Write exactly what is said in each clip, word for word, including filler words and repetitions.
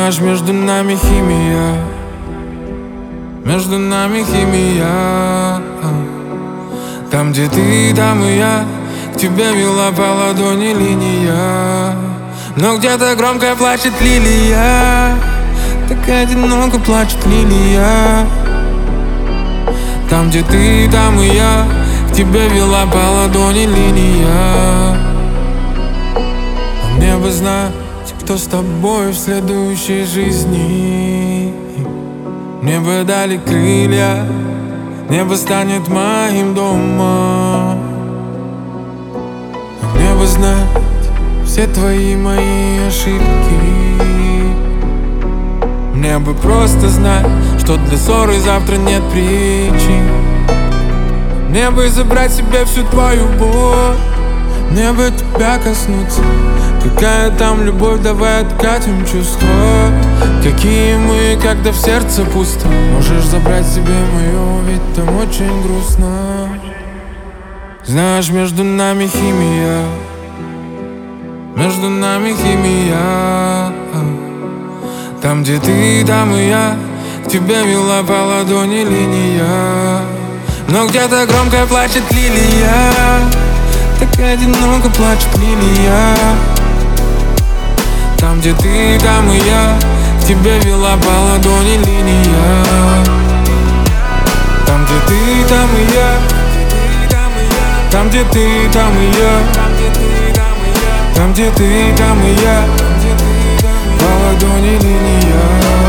Знаешь, между нами химия, между нами химия. Там, где ты, там и я, к тебе вела по ладони линия. Но где-то громко плачет лилия, так одиноко плачет лилия. Там, где ты, там и я, к тебе вела по ладони линия. А мне бы знать, кто с тобой в следующей жизни. Мне бы дали крылья, небо станет моим домом. А мне бы знать все твои мои ошибки. Мне бы просто знать, что для ссоры завтра нет причин. Мне бы забрать себе всю твою боль, мне бы тебя коснуться. Какая там любовь, давай откатим чувства. Какие мы, когда в сердце пусто. Можешь забрать себе мое, ведь там очень грустно. Знаешь, между нами химия, между нами химия. Там, где ты, там и я, к тебе вела по ладони линия. Но где-то громко плачет лилия, так одиноко плачет лилия. Там, где ты, там и я, к тебе вела по ладони линия. Там, где ты, там и я, там, где ты, там и я, там, где ты, там и я, по ладони линия.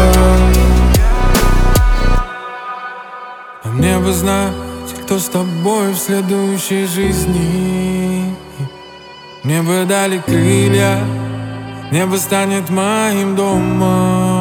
А мне бы знать, кто с тобой в следующей жизни. Мне бы дали крылья, небо станет моим домом.